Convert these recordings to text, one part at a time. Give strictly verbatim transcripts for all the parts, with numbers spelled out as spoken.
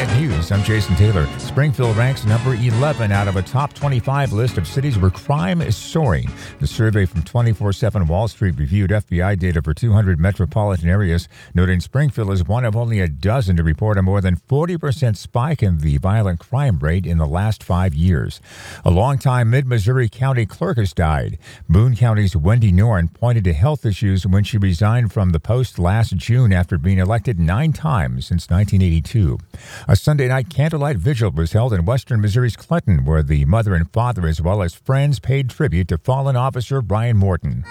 Net News, I'm Jason Taylor. Springfield ranks number eleven out of a top twenty-five list of cities where crime is soaring. The survey from twenty-four seven Wall Street reviewed F B I data for two hundred metropolitan areas, noting Springfield is one of only a dozen to report a more than forty percent spike in the violent crime rate in the last five years. A longtime Mid-Missouri County clerk has died. Boone County's Wendy Norn pointed to health issues when she resigned from the post last June after being elected nine times since nineteen eighty-two. A Sunday night candlelight vigil was held in western Missouri's Clinton, where the mother and father, as well as friends, paid tribute to fallen officer Brian Morton.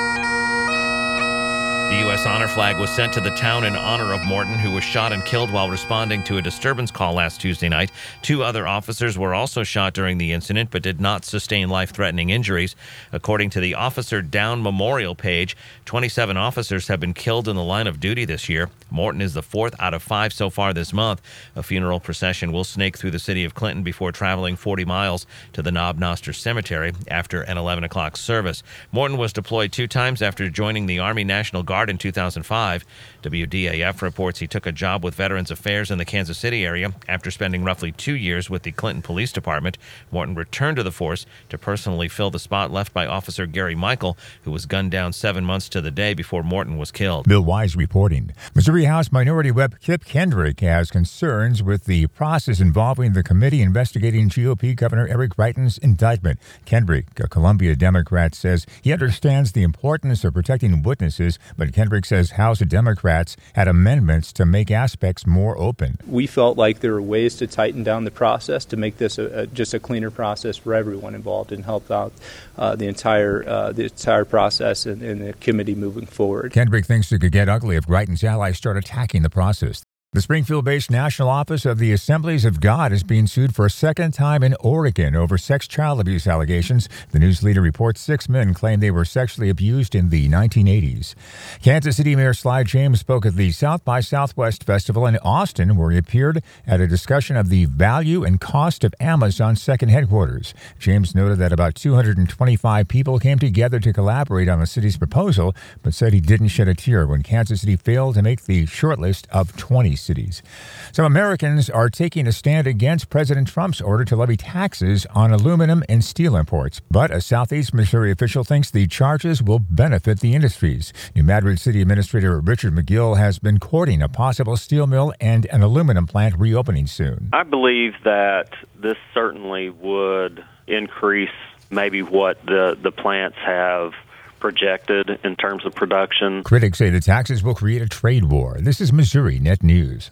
The U S honor flag was sent to the town in honor of Morton, who was shot and killed while responding to a disturbance call last Tuesday night. Two other officers were also shot during the incident, but did not sustain life-threatening injuries. According to the Officer Down Memorial page, twenty-seven officers have been killed in the line of duty this year. Morton is the fourth out of five so far this month. A funeral procession will snake through the city of Clinton before traveling forty miles to the Knob Noster Cemetery after an eleven o'clock service. Morton was deployed two times after joining the Army National Guard in two thousand five. W D A F reports he took a job with Veterans Affairs in the Kansas City area after spending roughly two years with the Clinton Police Department. Morton returned to the force to personally fill the spot left by Officer Gary Michael, who was gunned down seven months to the day before Morton was killed. Bill Wise reporting. Missouri House Minority Whip Kip Kendrick has concerns with the process involving the committee investigating G O P Governor Eric Greitens' indictment. Kendrick, a Columbia Democrat, says he understands the importance of protecting witnesses, but Kendrick says House Democrats had amendments to make aspects more open. We felt like there were ways to tighten down the process to make this a, a, just a cleaner process for everyone involved and help out uh, the entire uh, the entire process and, and the committee moving forward. Kendrick thinks it could get ugly if Greitens' allies start attacking the process. The Springfield-based National Office of the Assemblies of God is being sued for a second time in Oregon over sex child abuse allegations. The news leader reports six men claim they were sexually abused in the nineteen eighties. Kansas City Mayor Sly James spoke at the South by Southwest Festival in Austin, where he appeared at a discussion of the value and cost of Amazon's second headquarters. James noted that about two hundred twenty-five people came together to collaborate on the city's proposal, but said he didn't shed a tear when Kansas City failed to make the shortlist of twenty cities. Some Americans are taking a stand against President Trump's order to levy taxes on aluminum and steel imports. But a Southeast Missouri official thinks the charges will benefit the industries. New Madrid City Administrator Richard McGill has been courting a possible steel mill and an aluminum plant reopening soon. I believe that this certainly would increase maybe what the, the plants have projected in terms of production. Critics say the taxes will create a trade war. This is Missouri Net News.